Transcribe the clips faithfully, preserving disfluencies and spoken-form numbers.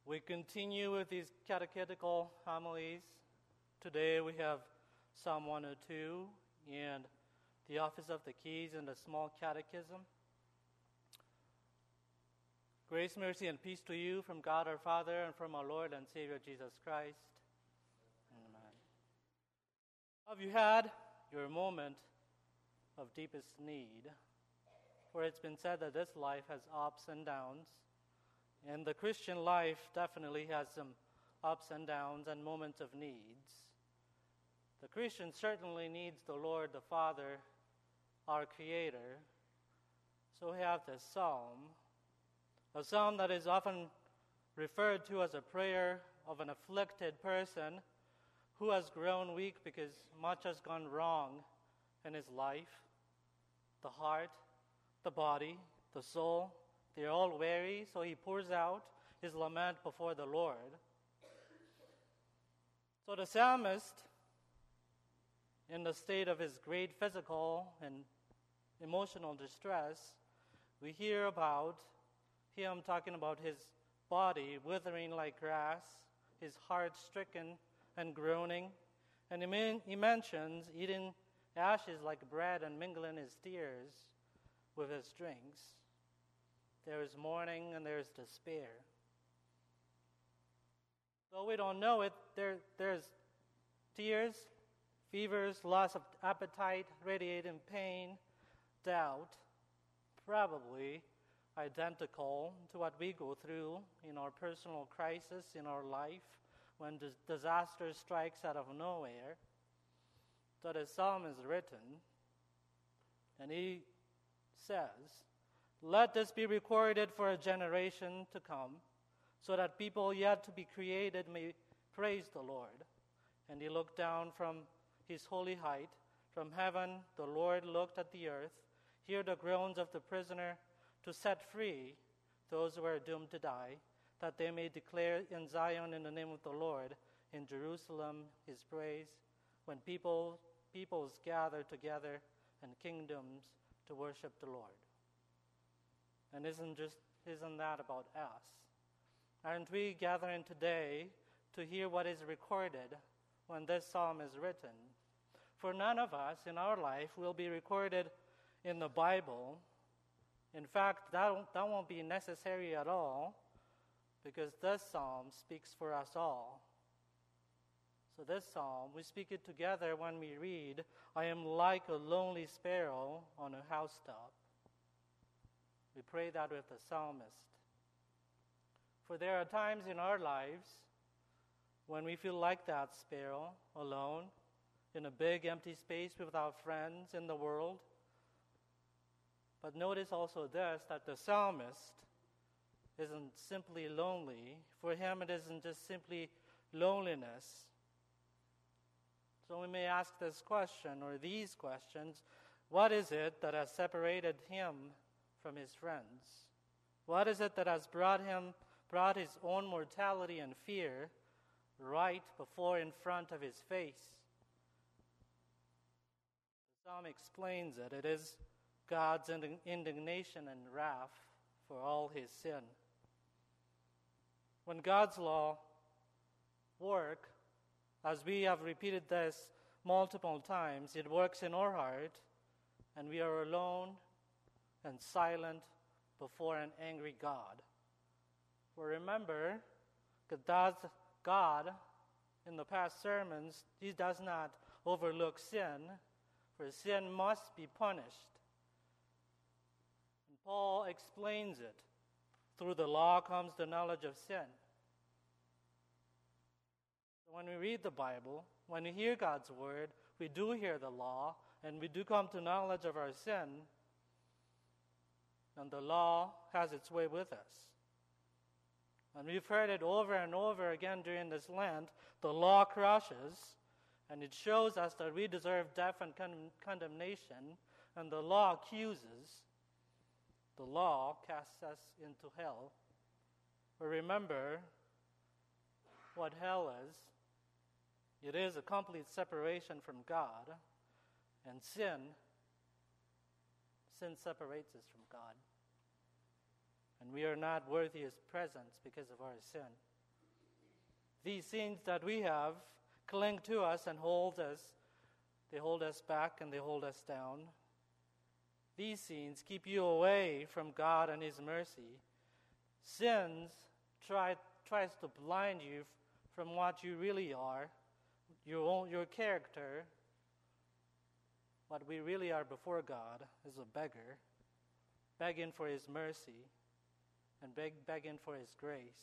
We continue with these catechetical homilies. Today we have Psalm one oh two and the Office of the Keys in the Small Catechism. Grace, mercy, and peace to you from God our Father and from our Lord and Savior Jesus Christ. Amen. Have you had your moment of deepest need? For it's been said that this life has ups and downs, and the Christian life definitely has some ups and downs and moments of needs. The Christian certainly needs the Lord, the Father, our Creator. So we have this psalm, a psalm that is often referred to as a prayer of an afflicted person who has grown weak because much has gone wrong in his life. The heart, the body, the soul, they're all weary, so he pours out his lament before the Lord. So the psalmist, in the state of his great physical and emotional distress, we hear about him talking about his body withering like grass, his heart stricken and groaning, and he, men- he mentions eating ashes like bread and mingling his tears with his drinks. There is mourning and there is despair. Though we don't know it, there, there's tears, fevers, loss of appetite, radiating pain, doubt, probably identical to what we go through in our personal crisis in our life when dis- disaster strikes out of nowhere. So the psalm is written, and he says, "Let this be recorded for a generation to come, so that people yet to be created may praise the Lord." And he looked down from his holy height. From heaven the Lord looked at the earth, hear the groans of the prisoner, to set free those who are doomed to die, that they may declare in Zion in the name of the Lord, in Jerusalem his praise, when people peoples gather together and kingdoms to worship the Lord. And isn't just isn't that about us? Aren't we gathering today to hear what is recorded when this psalm is written? For none of us in our life will be recorded in the Bible. In fact, that won't, that won't be necessary at all, because this psalm speaks for us all. So this psalm, we speak it together when we read, "I am like a lonely sparrow on a housetop." We pray that with the psalmist. For there are times in our lives when we feel like that sparrow, alone, in a big empty space without friends in the world. But notice also this, that the psalmist isn't simply lonely. For him, it isn't just simply loneliness. So we may ask this question, or these questions: what is it that has separated him from his friends? What is it that has brought him, brought his own mortality and fear right before in front of his face? The psalm explains it. It is God's indignation and wrath for all his sin. When God's law work, as we have repeated this multiple times, it works in our heart, and we are alone and silent before an angry God. For remember, God, in the past sermons, he does not overlook sin, for sin must be punished. And Paul explains it. Through the law comes the knowledge of sin. So when we read the Bible, when we hear God's word, we do hear the law, and we do come to knowledge of our sin, and the law has its way with us. And we've heard it over and over again during this Lent. The law crushes, and it shows us that we deserve death and con- condemnation, and the law accuses. The law casts us into hell. But remember what hell is. It is a complete separation from God, and sin, sin separates us from God. And we are not worthy of his presence because of our sin. These sins that we have cling to us and hold us. They hold us back and they hold us down. These sins keep you away from God and His mercy. Sins try, tries to blind you from what you really are, your own, your character. What we really are before God is a beggar, begging for His mercy and beg, begging for His grace.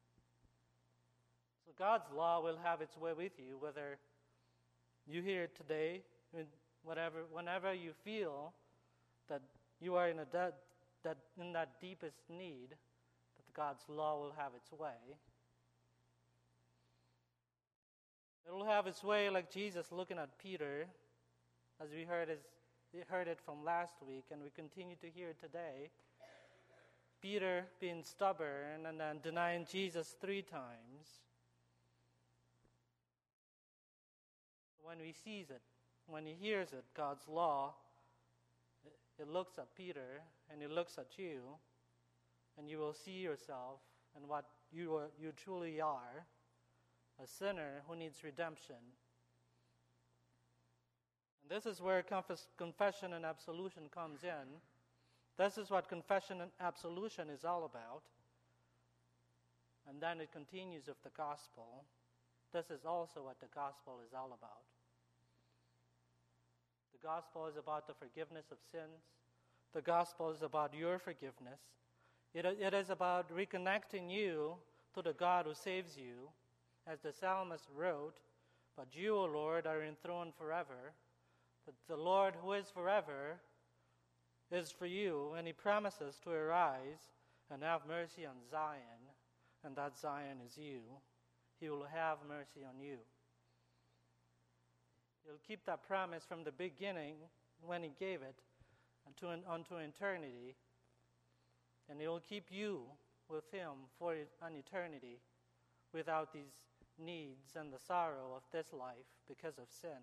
So God's law will have its way with you, whether you hear it today, whatever, whenever you feel that you are in a de- that in that deepest need, that God's law will have its way. It will have its way like Jesus looking at Peter, as we heard, his, we heard it from last week, and we continue to hear it today. Peter being stubborn and then denying Jesus three times. When he sees it, when he hears it, God's law, it looks at Peter and it looks at you, and you will see yourself and what you are, you truly are, a sinner who needs redemption. And this is where confess, confession and absolution comes in. This is what confession and absolution is all about. And then it continues with the gospel. This is also what the gospel is all about. The gospel is about the forgiveness of sins. The gospel is about your forgiveness. It, it is about reconnecting you to the God who saves you. As the psalmist wrote, "But you, O Lord, are enthroned forever." But the Lord who is forever is for you, and He promises to arise and have mercy on Zion, and that Zion is you. He will have mercy on you. He'll keep that promise from the beginning when He gave it unto, unto eternity, and He will keep you with Him for an eternity without these needs and the sorrow of this life because of sin.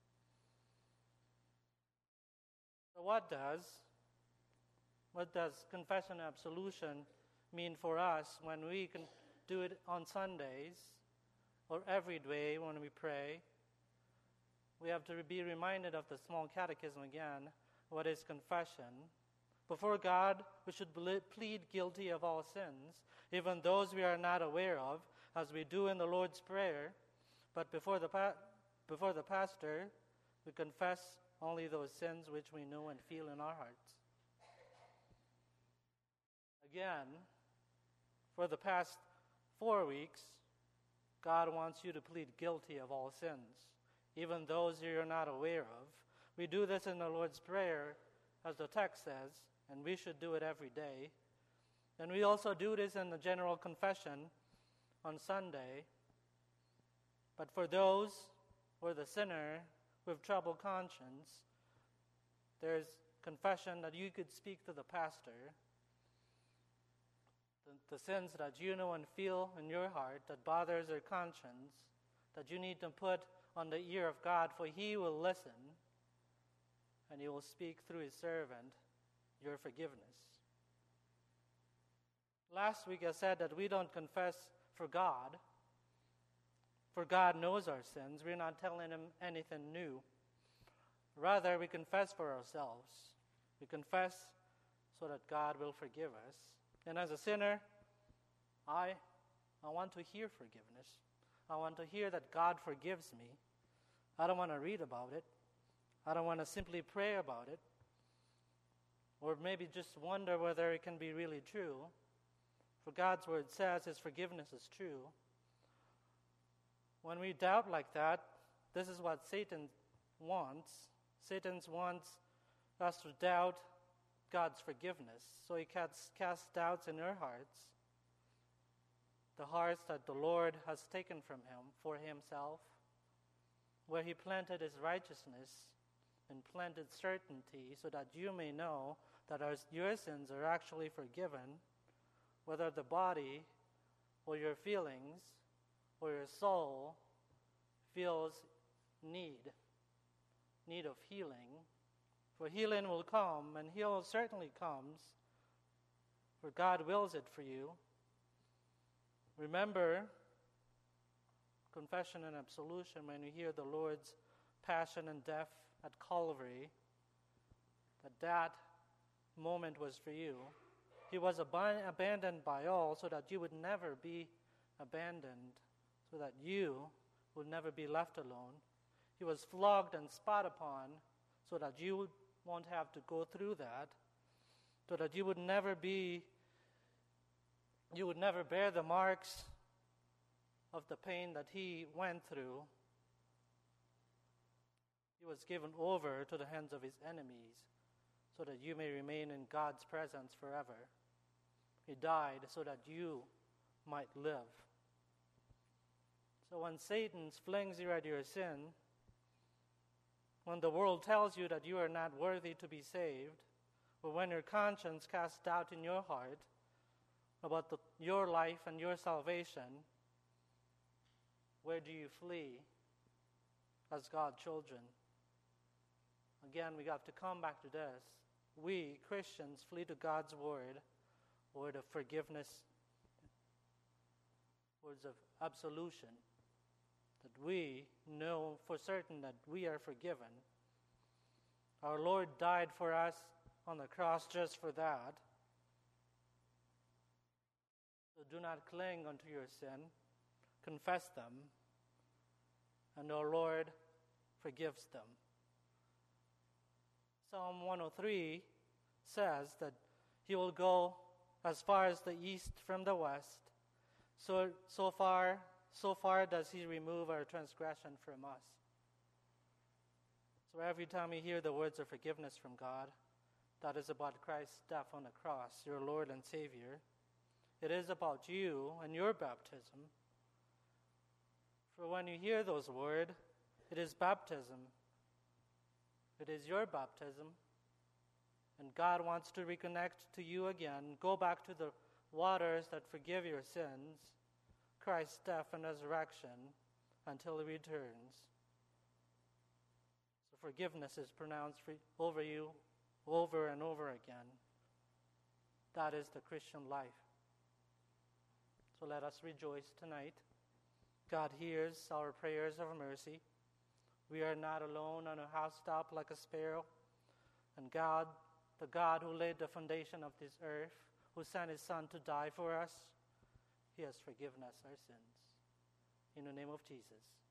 So what does what does confession and absolution mean for us when we can do it on Sundays or every day when we pray? We have to be reminded of the small catechism again. What is confession? Before God, we should plead guilty of all sins, even those we are not aware of, as we do in the Lord's Prayer. But before the pa- before the pastor, we confess only those sins which we know and feel in our hearts. Again, for the past four weeks, God wants you to plead guilty of all sins, even those you're not aware of. We do this in the Lord's Prayer, as the text says, and we should do it every day. And we also do this in the general confession on Sunday. But for those who are the sinner with troubled conscience, there's confession that you could speak to the pastor. The, the sins that you know and feel in your heart that bothers your conscience, that you need to put on the ear of God, for He will listen, and He will speak through His servant your forgiveness. Last week I said that we don't confess for God, for God knows our sins. We're not telling Him anything new. Rather, we confess for ourselves. We confess so that God will forgive us. And as a sinner, I, I want to hear forgiveness. I want to hear that God forgives me. I don't want to read about it. I don't want to simply pray about it. Or maybe just wonder whether it can be really true. For God's word says His forgiveness is true. When we doubt like that, this is what Satan wants. Satan wants us to doubt God's forgiveness. So he casts, casts doubts in our hearts, the hearts that the Lord has taken from Him for Himself, where He planted His righteousness and planted certainty so that you may know that our, your sins are actually forgiven, whether the body or your feelings or your soul feels need, need of healing. For healing will come, and healing certainly comes, for God wills it for you. Remember confession and absolution, when you hear the Lord's passion and death at Calvary, that that moment was for you. He was ab- abandoned by all so that you would never be abandoned, so that you would never be left alone. He was flogged and spat upon so that you won't have to go through that, so that you would never be, you would never bear the marks of the pain that he went through. He was given over to the hands of his enemies so that you may remain in God's presence forever. He died so that you might live. So when Satan flings you at your sin, when the world tells you that you are not worthy to be saved, or when your conscience casts doubt in your heart about the, your life and your salvation, where do you flee as God's children? Again, we have to come back to this. We, Christians, flee to God's word, word of forgiveness, words of absolution, that we know for certain that we are forgiven. Our Lord died for us on the cross just for that. So do not cling unto your sin. Confess them, and our Lord forgives them. Psalm one oh three says that he will go as far as the east from the west. So, so far, so far does he remove our transgression from us. So every time you hear the words of forgiveness from God, that is about Christ's death on the cross, your Lord and Savior. It is about you and your baptism. For when you hear those words, it is baptism. It is your baptism. And God wants to reconnect to you again. Go back to the waters that forgive your sins, Christ's death and resurrection, until he returns. So forgiveness is pronounced over you over and over again. That is the Christian life. So let us rejoice tonight. God hears our prayers of mercy. We are not alone on a housetop like a sparrow. And God, the God who laid the foundation of this earth, who sent his Son to die for us, he has forgiven us our sins. In the name of Jesus.